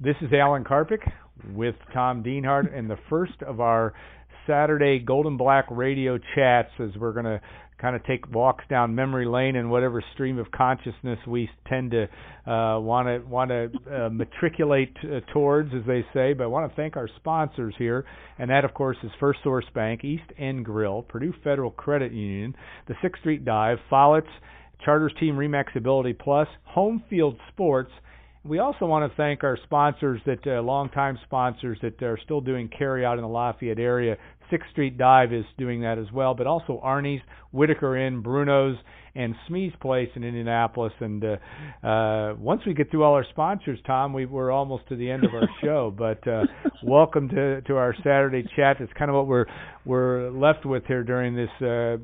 This is Alan Karpik with Tom Dienhart and the first of our Saturday Golden Black radio chats as we're going to kind of take walks down memory lane and whatever stream of consciousness we tend to want to matriculate towards, as they say. But I want to thank our sponsors here, and that, of course, is First Source Bank, East End Grill, Purdue Federal Credit Union, the 6th Street Dive, Follett's, Charters Team Remax Ability Plus, Home Field Sports. We also want to thank our sponsors, that longtime sponsors that are still doing carry out in the Lafayette area. 6th Street Dive is doing that as well, but also Arnie's, Whitaker Inn, Bruno's, and Smee's Place in Indianapolis. And once we get through all our sponsors, Tom, we're almost to the end of our show. But welcome to our Saturday chat. It's kind of what we're left with here during this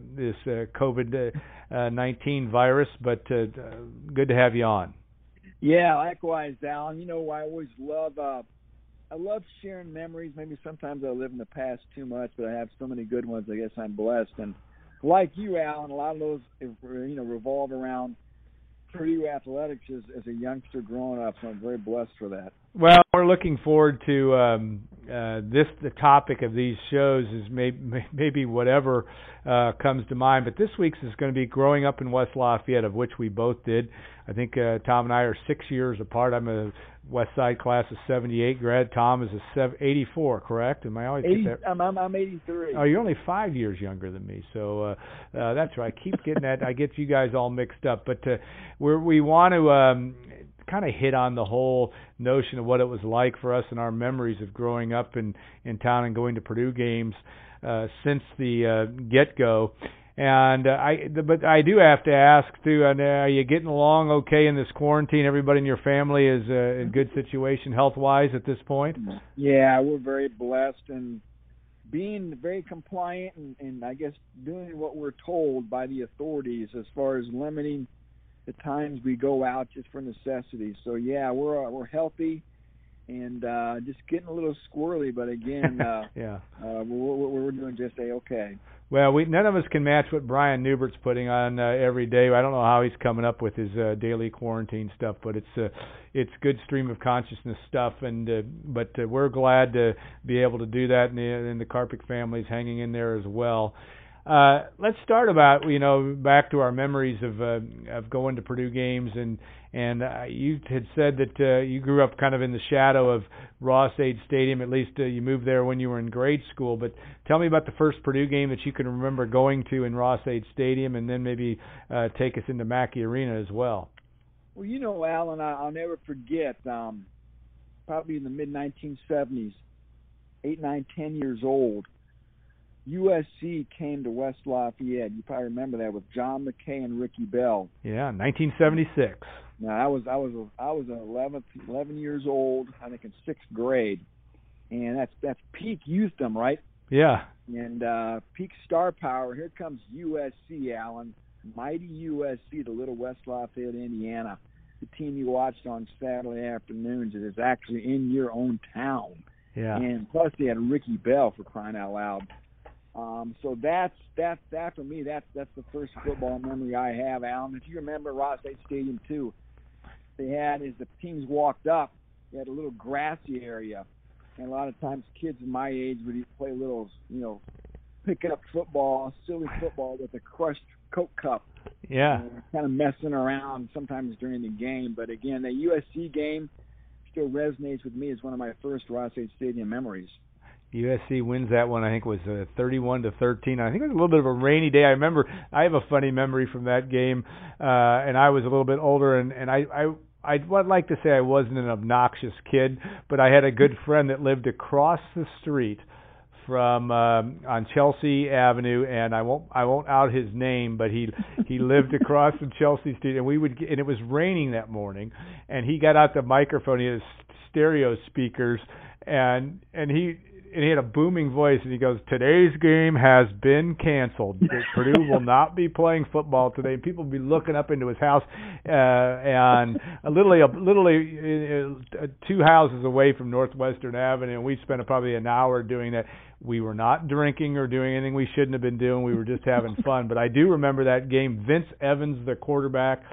COVID-19 virus. But good to have you on. Yeah, likewise, Alan. You know, I always love sharing memories. Maybe sometimes I live in the past too much, but I have so many good ones. I guess I'm blessed. And like you, Alan, a lot of those, revolve around Purdue athletics as a youngster growing up. So I'm very blessed for that. Well, we're looking forward to the topic of these shows is maybe whatever comes to mind. But this week's is going to be growing up in West Lafayette, of which we both did. I think Tom and I are 6 years apart. I'm a West Side class of 78 grad. Tom is a 84, correct? Am I always 80, I'm 83. Oh, you're only 5 years younger than me, so that's right. I keep getting that. I get you guys all mixed up. But we want to kind of hit on the whole notion of what it was like for us and our memories of growing up in town and going to Purdue games since the get-go. And but I do have to ask too. Are you getting along okay in this quarantine? Everybody in your family is in good situation health-wise at this point. Yeah, we're very blessed and being very compliant and I guess doing what we're told by the authorities as far as limiting the times we go out just for necessities. So yeah, we're healthy and just getting a little squirrely, but again, we're doing just okay. Well, none of us can match what Brian Newbert's putting on every day. I don't know how he's coming up with his daily quarantine stuff, but it's good stream of consciousness stuff. And but we're glad to be able to do that, and the Karpik family's hanging in there as well. Let's start about back to our memories of going to Purdue games, and you had said that you grew up kind of in the shadow of Ross-Ade Stadium. At least you moved there when you were in grade school. But tell me about the first Purdue game that you can remember going to in Ross-Ade Stadium, and then maybe take us into Mackey Arena as well. Well, Alan, I'll never forget. Probably in the mid 1970s, 8, 9, 10 years old. USC came to West Lafayette. You probably remember that with John McKay and Ricky Bell. Yeah, 1976. Now I was 11 years old, I think in 6th grade, and that's peak youthdom, right? Yeah. And peak star power. Here comes USC, Alan, mighty USC to Little West Lafayette, Indiana. The team you watched on Saturday afternoons is actually in your own town. Yeah. And plus they had Ricky Bell, for crying out loud. So that's for me. That's the first football memory I have, Alan. If you remember Ross-Ade Stadium too, they had as the teams walked up, they had a little grassy area, and a lot of times kids my age would play a little, pick up football, silly football with a crushed Coke cup. Yeah. Kind of messing around sometimes during the game, but again, the USC game still resonates with me as one of my first Ross-Ade Stadium memories. USC wins that one. I think it was 31-13. I think it was a little bit of a rainy day. I remember I have a funny memory from that game, and I was a little bit older, and I would like to say I wasn't an obnoxious kid, but I had a good friend that lived across the street from on Chelsea Avenue, and I won't out his name, but he lived across from Chelsea Street, and it was raining that morning, and he got out the microphone. He had stereo speakers, and he had a booming voice, and he goes, "Today's game has been canceled. Purdue will not be playing football today." And people will be looking up into his house, and literally 2 houses away from Northwestern Avenue, and we spent probably an hour doing that. We were not drinking or doing anything we shouldn't have been doing. We were just having fun. But I do remember that game. Vince Evans, the quarterback,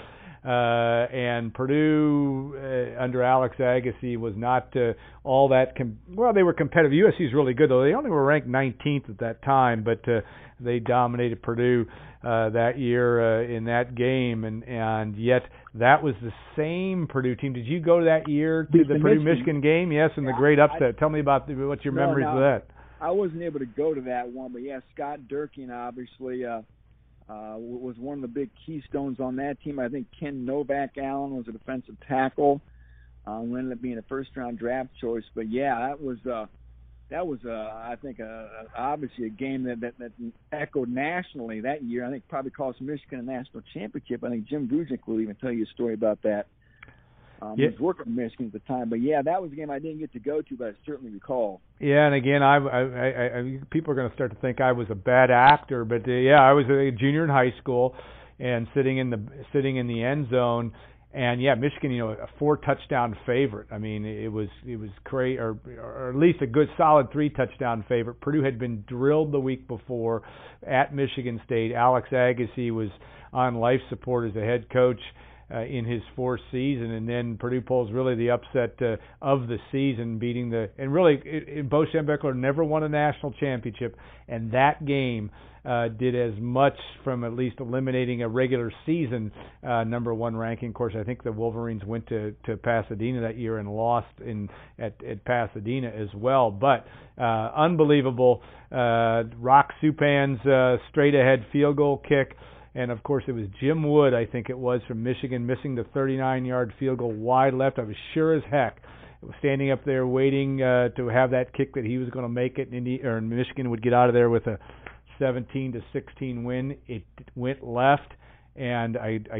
and Purdue under Alex Agassi was not all that. Well, they were competitive. USC's really good though. They only were ranked 19th at that time, but they dominated Purdue that year in that game, and yet that was the same Purdue team. Did you go that year to the Purdue-Michigan game? Yes, and the great upset. Tell me about what's your memories of that. I wasn't able to go to that one, but yeah, Scott Durkin obviously was one of the big keystones on that team. I think Ken Novak Allen was a defensive tackle, who ended up being a first-round draft choice. But yeah, that was I think obviously a game that echoed nationally that year. I think probably cost Michigan a national championship. I think Jim Vujicic will even tell you a story about that. He was working with Michigan at the time, but yeah, that was a game I didn't get to go to, but I certainly recall. Yeah, and again, I people are going to start to think I was a bad actor, but yeah, I was a junior in high school and sitting in the end zone. And yeah, Michigan, a 4-touchdown favorite. I mean, it was crazy, or at least a good solid 3-touchdown favorite. Purdue had been drilled the week before at Michigan State. Alex Agassi was on life support as a head coach in his fourth season, and then Purdue pulls really the upset of the season, beating Bo Schembechler never won a national championship, and that game did as much from at least eliminating a regular season number one ranking. Of course, I think the Wolverines went to Pasadena that year and lost at Pasadena as well. But unbelievable. Rock Supan's straight ahead field goal kick. And, of course, it was Jim Wood, I think it was, from Michigan, missing the 39-yard field goal wide left. I was sure as heck standing up there waiting to have that kick that he was going to make it, and Michigan would get out of there with a 17-16 win. It went left, and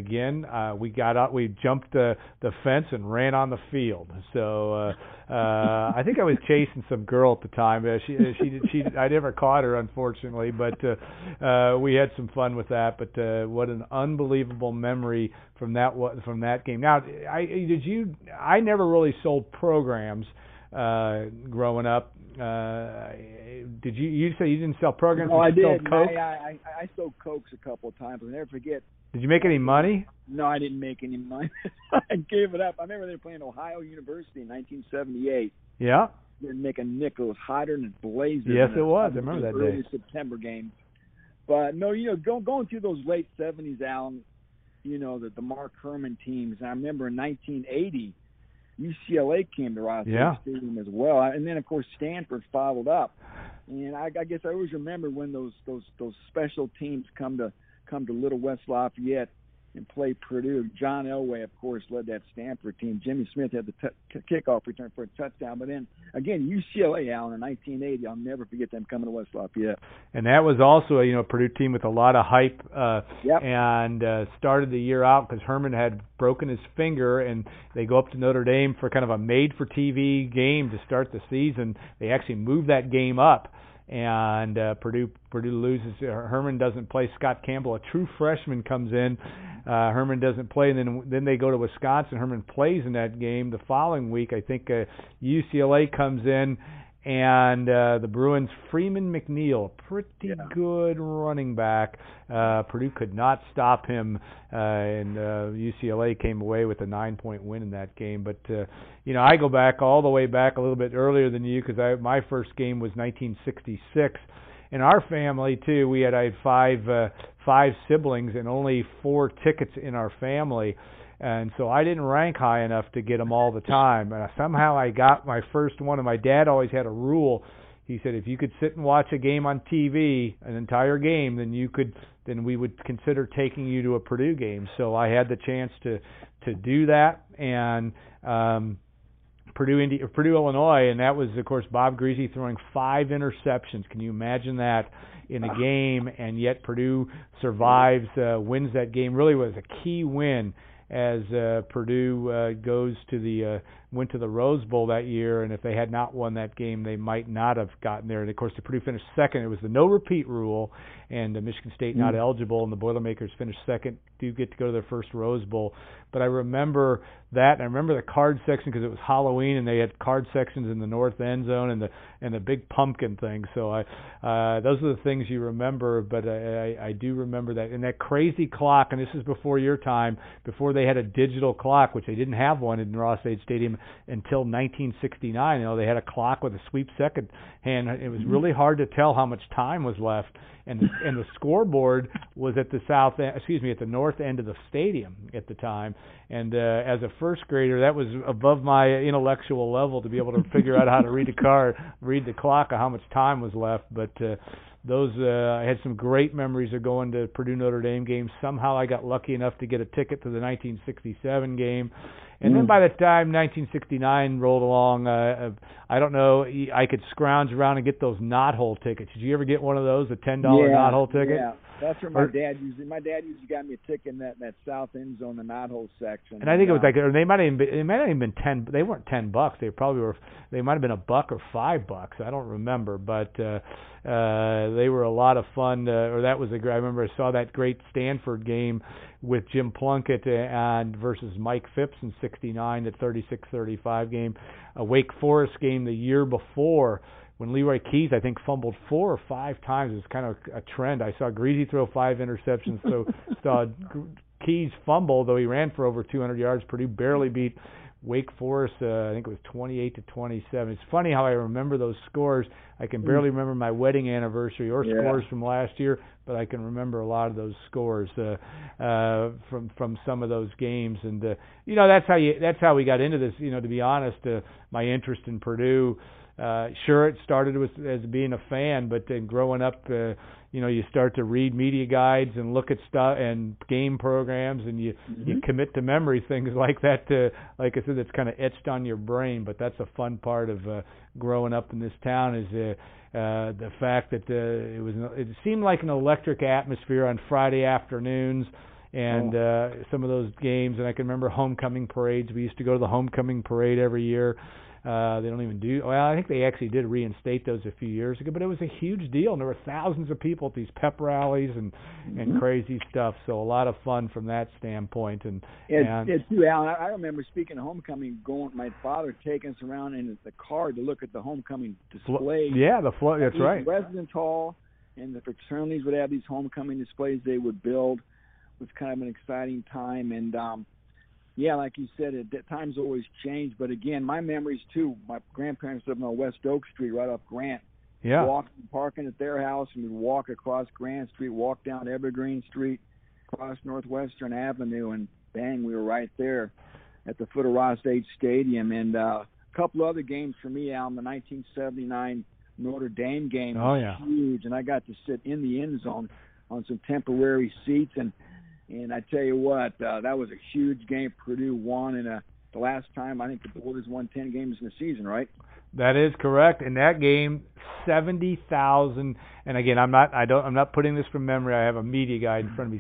we jumped the fence and ran on the field. So I think I was chasing some girl at the time. I never caught her, unfortunately, but we had some fun with that. But what an unbelievable memory from that game. Now, I never really sold programs growing up. Did you say you didn't sell programs? No, I did. Sold Coke? I sold Cokes a couple of times. I'll never forget. Did you make any money? No, I didn't make any money. I gave it up. I remember they were playing Ohio University in 1978. Yeah. Didn't make a nickel. It was hotter than it blazed. Yes, it was. I remember that early day. September games. But no, going through those late 70s, Alan, the Mark Herman teams. I remember in 1980. UCLA came to Ross Stadium as well, and then of course Stanford followed up. And I guess I always remember when those special teams come to Little West Lafayette and play Purdue. John Elway, of course, led that Stanford team. Jimmy Smith had the kickoff return for a touchdown. But then, again, UCLA, Allen, in 1980, I'll never forget them coming to West Lafayette. And that was also a Purdue team with a lot of hype and started the year out because Herman had broken his finger, and they go up to Notre Dame for kind of a made-for-TV game to start the season. They actually moved that game up. And Purdue loses. Herman doesn't play. Scott Campbell, a true freshman, comes in. Herman doesn't play, and then they go to Wisconsin. Herman plays in that game. The following week, I think UCLA comes in, and the Bruins, Freeman McNeil, pretty good running back. Purdue could not stop him, and UCLA came away with a 9-point win in that game. But I go back all the way back a little bit earlier than you because my first game was 1966. In our family too, I had five siblings and only 4 tickets in our family. And so I didn't rank high enough to get them all the time. And somehow I got my first one, and my dad always had a rule. He said, if you could sit and watch a game on TV, an entire game, then we would consider taking you to a Purdue game. So I had the chance to do that. And Purdue, Illinois, and that was, of course, Bob Greasy throwing 5 interceptions. Can you imagine that in a game? And yet Purdue survives, wins that game. Really was a key win as Purdue went to the Rose Bowl that year, and if they had not won that game, they might not have gotten there. And, of course, the Purdue finished second. It was the no-repeat rule, and Michigan State not eligible, and the Boilermakers finished second, do get to go to their first Rose Bowl. But I remember that. And I remember the card section because it was Halloween and they had card sections in the north end zone and the big pumpkin thing. So those are the things you remember. But I do remember that. And that crazy clock, and this is before your time, before they had a digital clock, which they didn't have one in Ross-Ade Stadium until 1969. They had a clock with a sweep second hand. It was really hard to tell how much time was left. And the scoreboard was at the at the north end of the stadium at the time. And as a first grader, that was above my intellectual level to be able to figure out how to read the clock, or how much time was left. But I had some great memories of going to Purdue Notre Dame games. Somehow I got lucky enough to get a ticket to the 1967 game. And then by the time 1969 rolled along, I don't know, I could scrounge around and get those knothole tickets. Did you ever get one of those, a $10 knothole ticket? Yeah, that's where my dad usually got me a ticket in that south end zone, the knothole section. And I think it was like, they might have even been 10. They weren't $10. They might have been $1 or $5. I don't remember, but they were a lot of fun. That was I remember I saw that great Stanford game with Jim Plunkett versus Mike Phipps in '69, the 36-35 game. A Wake Forest game the year before when Leroy Keys, I think, fumbled 4 or 5 times. It was kind of a trend. I saw Greasy throw 5 interceptions, so saw Keys fumble, though he ran for over 200 yards. Purdue barely beat Wake Forest, I think it was 28-27. It's funny how I remember those scores. I can barely remember my wedding anniversary or scores from last year, but I can remember a lot of those scores from some of those games. And that's how we got into this. To be honest, my interest in Purdue. Sure, it started as being a fan, but then growing up, you start to read media guides and look at stuff and game programs, and you commit to memory things like that. Like I said, it's kind of etched on your brain. But that's a fun part of growing up in this town is the fact that it seemed like an electric atmosphere on Friday afternoons. And some of those games, and I can remember homecoming parades. We used to go to the homecoming parade every year. They don't even do. Well, I think they actually did reinstate those a few years ago, but it was a huge deal, and there were thousands of people at these pep rallies and crazy stuff. So a lot of fun from that standpoint. And too, Alan. I remember speaking of homecoming, my father taking us around in the car to look at the homecoming displays. That's right. The residence hall and the fraternities would have these homecoming displays they would build. It was kind of an exciting time, and like you said, times always change. But again, my memories too. My grandparents lived on West Oak Street, right off Grant. Yeah. Parking at their house, and we'd walk across Grant Street, walk down Evergreen Street, across Northwestern Avenue, and bang, we were right there at the foot of Ross-Ade Stadium. And a couple other games for me, Al. The 1979 Notre Dame game was huge, and I got to sit in the end zone on some temporary seats, and I tell you what, that was a huge game. Purdue won, and the last time I think the Boilers won 10 games in a season, right? That is correct. In that game, 70,000. And again, I'm not putting this from memory. I have a media guide in front of me.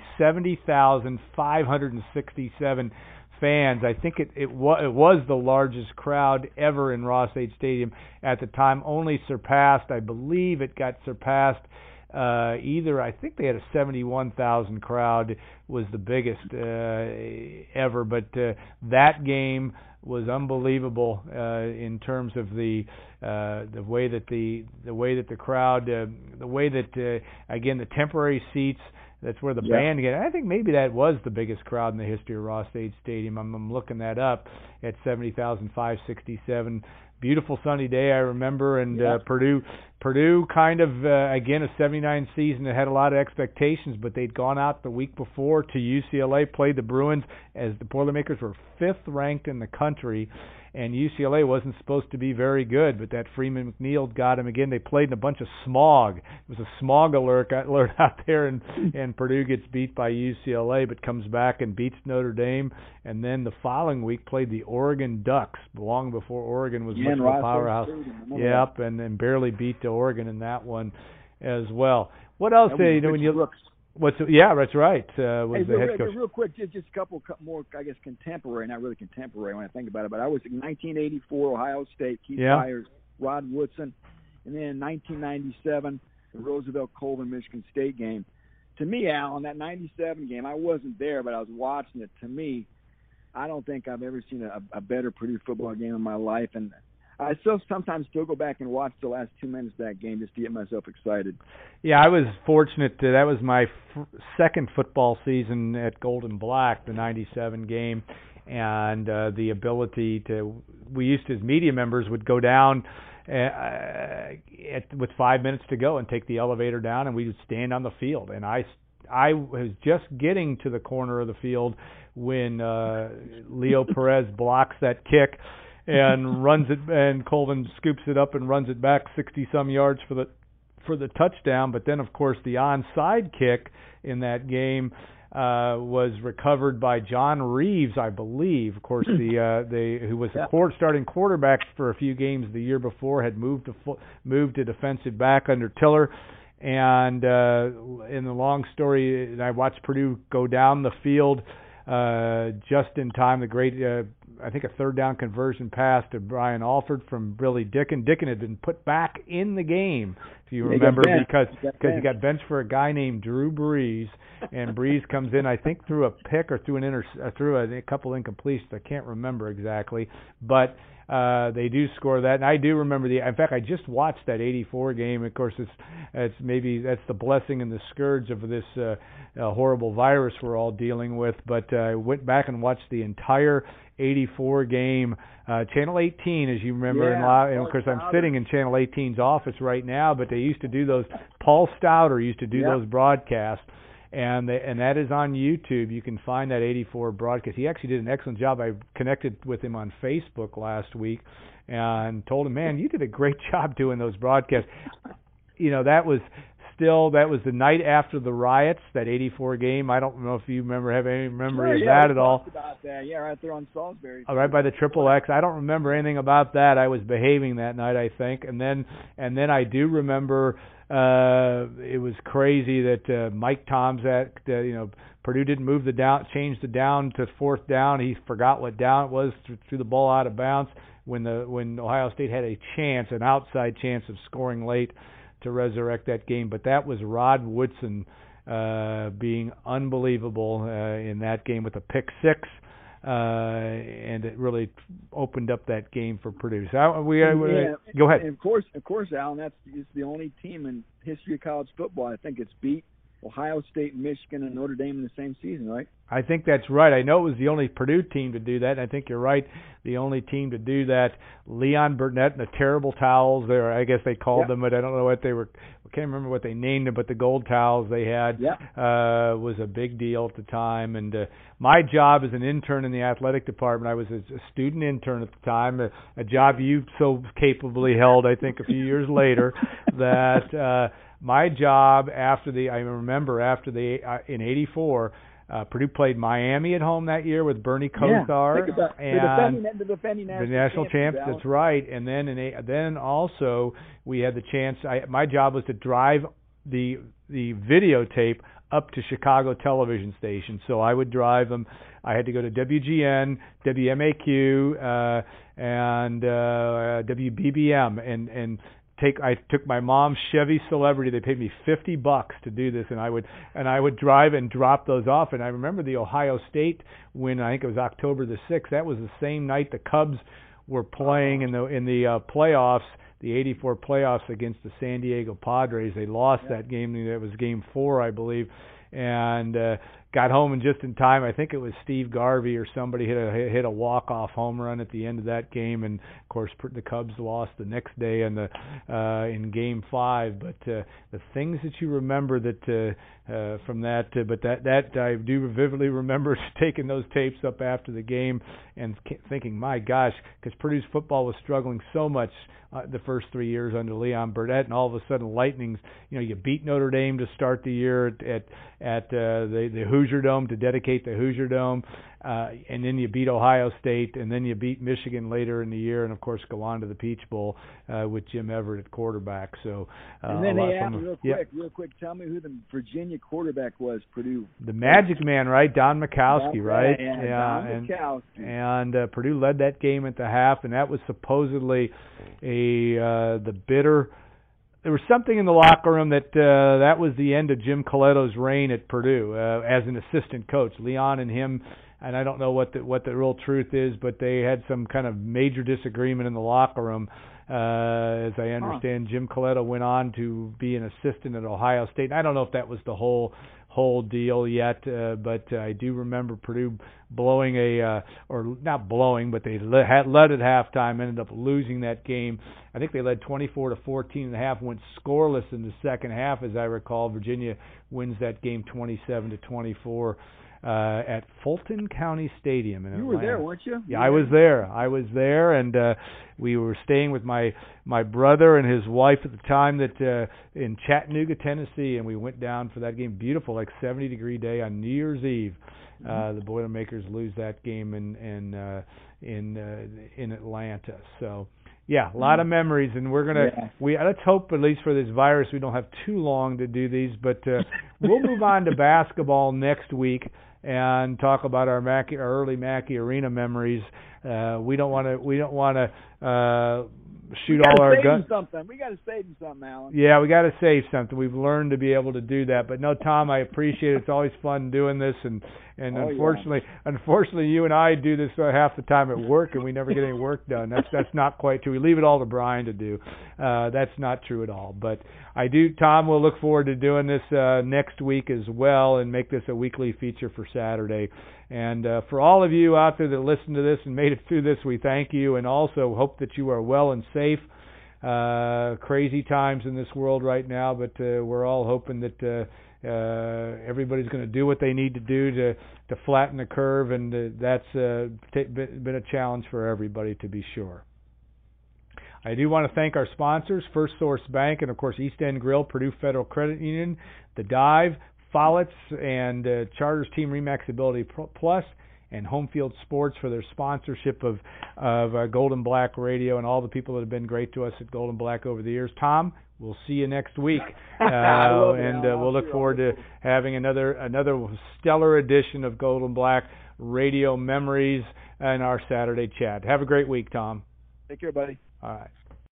70,567 fans. I think it was the largest crowd ever in Ross-Ade Stadium at the time. Only surpassed, I believe, it got surpassed. I think they had a 71,000 crowd was the biggest ever, but that game was unbelievable in terms of the way that the crowd, again, the temporary seats. That's where the band get. I think maybe that was the biggest crowd in the history of Ross-Ade Stadium. I'm looking that up at 70,567. Beautiful sunny day, I remember, and Purdue kind of, again, a 79 season that had a lot of expectations, but they'd gone out the week before to UCLA, played the Bruins, as the Boilermakers were 5th ranked in the country, and UCLA wasn't supposed to be very good, but that Freeman McNeil got him again. They played in a bunch of smog. It was a smog alert out there, and Purdue gets beat by UCLA, but comes back and beats Notre Dame, and then the following week played the Oregon Ducks, long before Oregon was much of a powerhouse. Yep, and barely beat Oregon in that one as well. What else? When you look. That's right. Was the head coach. Real quick, just a couple more, I guess, contemporary, not really contemporary when I think about it, but I was in 1984, Ohio State, Keith Byers, Rod Woodson, and then in 1997, the Roosevelt-Colvin Michigan State game. To me, Al, in that 97 game, I wasn't there, but I was watching it. To me, I don't think I've ever seen a better Purdue football game in my life, and I sometimes go back and watch the last 2 minutes of that game just to get myself excited. Yeah, I was fortunate that was my second football season at Golden Black, the '97 game, and the ability to, we used to, as media members, would go down with 5 minutes to go and take the elevator down, and we would stand on the field. And I was just getting to the corner of the field when Leo Perez blocks that kick and runs it, and Colvin scoops it up and runs it back 60-some yards for the touchdown. But then, of course, the onside kick in that game was recovered by John Reeves, I believe. Of course, who was the starting quarterback for a few games the year before, had moved to defensive back under Tiller. And in the long story, I watched Purdue go down the field just in time. The great, I think, a third down conversion pass to Brian Alford from Billy Dicken. Dicken had been put back in the game, if you remember, because he got benched for a guy named Drew Brees, and Brees comes in, I think, through a pick or through a couple incompletions. I can't remember exactly, but they do score that. And I do remember in fact, I just watched that '84 game. Of course, it's maybe that's the blessing and the scourge of this horrible virus we're all dealing with. But I went back and watched the entire '84 game, Channel 18, as you remember. And of course, I'm sitting in Channel 18's office right now, but they used to do those. Paul Stouter used to do those broadcasts. And that is on YouTube. You can find that '84 broadcast. He actually did an excellent job. I connected with him on Facebook last week and told him, man, you did a great job doing those broadcasts. You know, that was the night after the riots, that '84 game. I don't know if you have any memory of that at all. About that. Yeah, right there on Salisbury. Right by the Triple X. I don't remember anything about that. I was behaving that night, I think. And then I do remember it was crazy that Mike Tomczak, Purdue didn't move changed the down to fourth down. He forgot what down it was, threw the ball out of bounds when Ohio State had an outside chance of scoring late to resurrect that game. But that was Rod Woodson being unbelievable in that game with a pick six. And it really opened up that game for Purdue. So go ahead. And of course, Alan, that's the only team in history of college football, I think, it's beat Ohio State, Michigan, and Notre Dame in the same season, right? I think that's right. I know it was the only Purdue team to do that, and I think you're right, the only team to do that. Leon Burnett and the terrible towels there, I guess they called them, but I don't know what they were. I can't remember what they named them, but the gold towels they had was a big deal at the time. And my job as an intern in the athletic department, I was a student intern at the time, a job you so capably held, I think, a few years later, that my job in '84, Purdue played Miami at home that year with Bernie Kosar and the defending national champs. That's right. And then also we had the chance. My job was to drive the videotape up to Chicago television stations. So I would drive them. I had to go to WGN, WMAQ, and WBBM, and I took my mom's Chevy Celebrity. They paid me $50 to do this, and I would drive and drop those off. And I remember the Ohio State win. I think it was October the 6th. That was the same night the Cubs were playing in the playoffs, the '84 playoffs against the San Diego Padres. They lost that game. It was Game 4, I believe, and got home just in time. I think it was Steve Garvey or somebody hit a walk-off home run at the end of that game, and of course the Cubs lost the next day in Game 5. But the things that you remember from that, but that I do vividly remember taking those tapes up after the game and thinking, my gosh, because Purdue's football was struggling so much the first 3 years under Leon Burnett, and all of a sudden Lightning's, you beat Notre Dame to start the year at the Hoosier Dome to dedicate the Hoosier Dome, and then you beat Ohio State, and then you beat Michigan later in the year, and of course go on to the Peach Bowl with Jim Everett at quarterback. So and then real quick, tell me who the Virginia quarterback was, Purdue. The Magic Man, right? Don Majkowski, right? Don Majkowski. And Purdue led that game at the half, and that was supposedly the bitter. There was something in the locker room that was the end of Jim Coletto's reign at Purdue as an assistant coach. Leon and him and I don't know what the real truth is, but they had some kind of major disagreement in the locker room. As I understand, Jim Coletta went on to be an assistant at Ohio State. And I don't know if that was the whole deal yet, but I do remember Purdue blowing or not blowing, but they led at halftime, ended up losing that game. I think they led 24-14 at half, went scoreless in the second half, as I recall. Virginia wins that game 27-24 at Fulton County Stadium in Atlanta. You were there, weren't you? Yeah, I was there, and we were staying with my brother and his wife at the time in Chattanooga, Tennessee, and we went down for that game. Beautiful, like 70-degree day on New Year's Eve. The Boilermakers lose that game in Atlanta. So, yeah, a lot of memories, and we're gonna let's hope, at least for this virus, we don't have too long to do these. But we'll move on to basketball next week and talk about our early Mackey Arena memories. We don't want to shoot all our guns. We got to save you something, Alan. Yeah, we got to save something. We've learned to be able to do that. But no, Tom, I appreciate it. It's always fun doing this, and unfortunately, you and I do this half the time at work, and we never get any work done. That's not quite true. We leave it all to Brian to do. That's not true at all. But I do, Tom. We'll look forward to doing this next week as well, and make this a weekly feature for Saturday. And for all of you out there that listened to this and made it through this, we thank you, and also hope that you are well and safe. Crazy times in this world right now, but we're all hoping that everybody's going to do what they need to do to flatten the curve, and that's been a challenge for everybody, to be sure. I do want to thank our sponsors, First Source Bank, and of course East End Grill, Purdue Federal Credit Union, The Dive, Follett's, and Charters Team Remax Ability Plus, and Home Field Sports for their sponsorship of Golden Black Radio, and all the people that have been great to us at Golden Black over the years. Tom, we'll see you next week, and we'll look forward to having another stellar edition of Golden Black Radio Memories in our Saturday chat. Have a great week, Tom. Take care, buddy. All right.